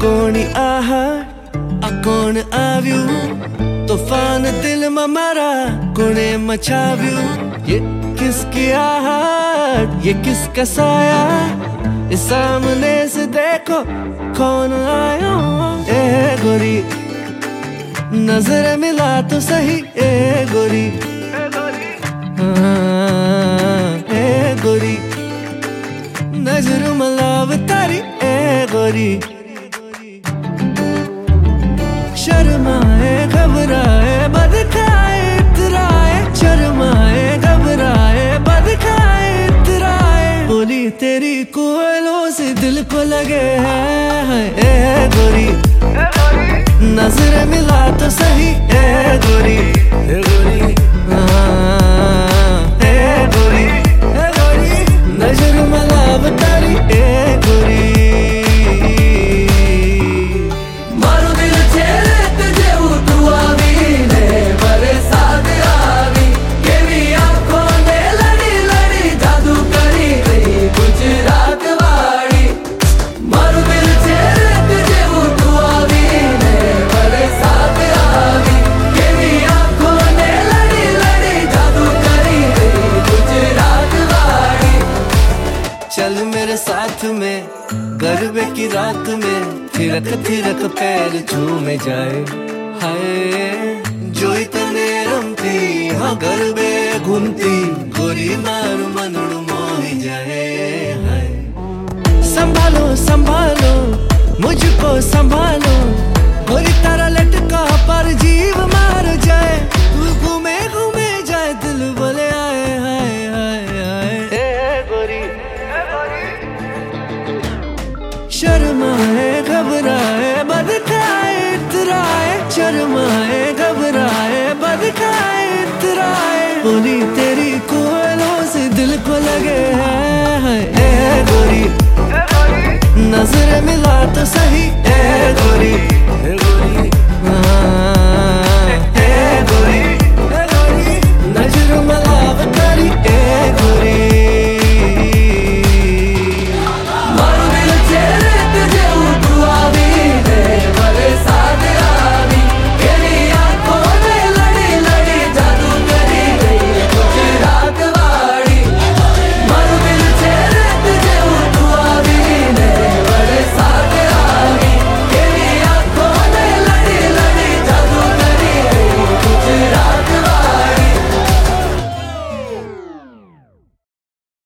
कोणी कोण आव्यू तूफान दिल में मारा कोने मचाव्यू ये किसकी आहट ये किसका साया इस सामने से देखो कौन आया ए गोरी नजर मिला तो सही ए गोरी ए गोरी नजर मलाव तारी ए गोरी शर्माए घबराए बद खाए इतराए शर्माए घबराए बद खाए इतराए बोली तेरी कोयलों से दिल को लगे है ए गोरी नजर मिला तो सही ए गोरी ए गोरी ए गोरी नजर मिला बतारी ए गोरी चल मेरे साथ में गरबे की रात में थिरक पैर झूमे जाए हाय जो इतने रमती हाँ गरबे घूमती गोरी नार मनड़ मोही जाए हाय संभालो संभालो मुझको संभालो गोरी तारा लटका पर जीव मार जाए तू घूमे घूमे जाए दिल बोले आए हाय हाय हाय ए गोरी शर्माए घबराए बद खाए इतराए शर्माए घबराए बद खाए इतराए बोली तेरी कोयलों से दिल को लगे है ए गोरी नजर मिला तो सही ए गोरी